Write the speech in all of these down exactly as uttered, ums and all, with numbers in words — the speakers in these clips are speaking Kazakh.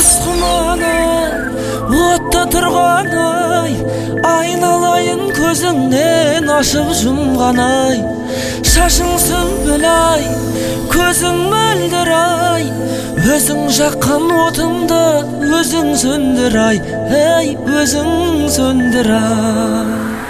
күміс құманай, отта тұрғанай, айналайын көзіңнен ашып жұмғанай. Шашың сүмбілай, көзің мөлдір-ай, өзің жаққан отыңды өзің сөндір-ай, ей, өзің сөндір-ай.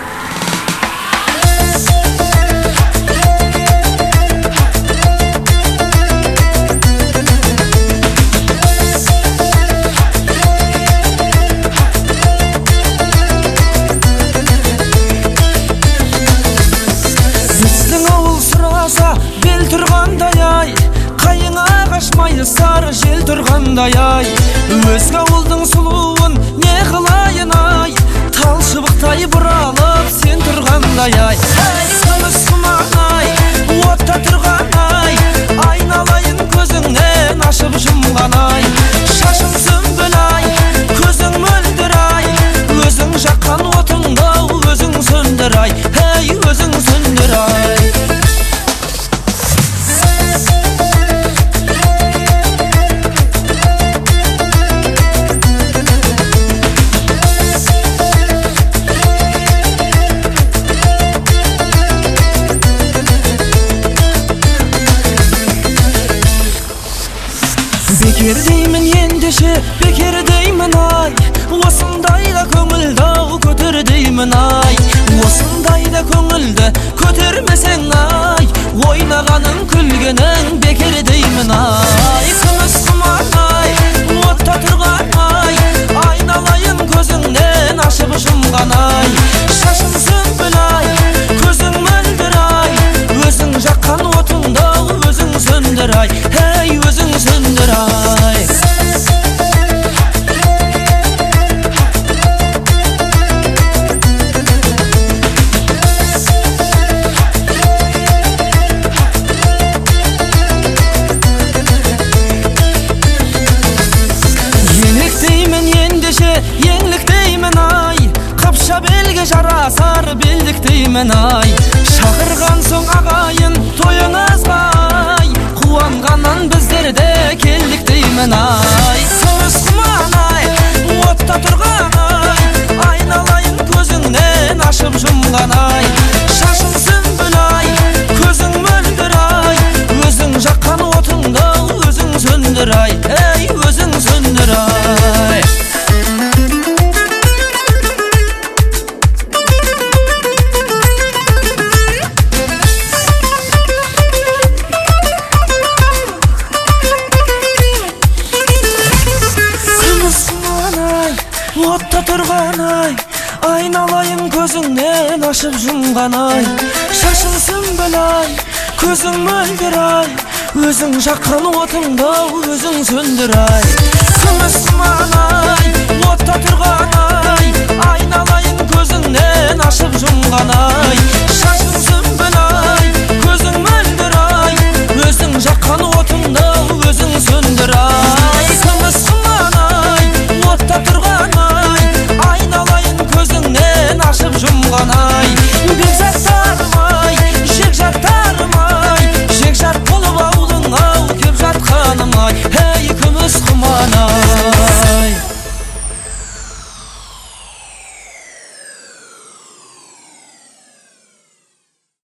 Бел тұрғандай-ай, қайың ағашмай сары жел тұрғандай-ай, өзге ауылдың сұлуын не қылайын-ай, тал шыбықтай бұралып сен тұрғандай-ай. Күміс құманай, отта тұрған-ай, айналайын көзіңнен ашып жұмған-ай. Шашың сүмбіл-ай, көзің мөлдір-ай, өзің жаққан отыңды өзің сөндір-ай, ей, өзің сөндір-ай. Бекер деймін ендеше, бекер деймін ай, осындайда көңілді көтер деймін ай. Осындайда көңілді көтермесең ай, ойнағаның күлгенің бекер деймін ай. Күміс құманай, отта тұрған ай, айналайын көзіңнен ашып жұмған ай. Шашың сүмбіл-ай, көзің мөлдір-ай, өзің жаққан отыңды өзің сөндір-ай, ей, өзің сөндір-ай. Белге жарасар белдік деймін ай, шақырған соң ағайын тойыңызға ай, қуанғаннан біздер де келдік деймін ай. Күміс құманай, отта тұрған ай, айналайын көзіңнен ашып жұмған ай. Шашың сүмбіл-ай, көзің мөлдір-ай, өзің жаққан отыңды өзің сөндір-ай, ей, өзің сөндір-ай. Отта тұрған-ай, айналайын көзіңнен ашып жұмған-ай. Шашың сүмбіл-ай, көзің мөлдір-ай, өзің жаққан отыңды өзің сөндір-ай. Күміс құманай, отта тұрған-ай, айналайын көзіңнен ашып жұмған-ай. Шашың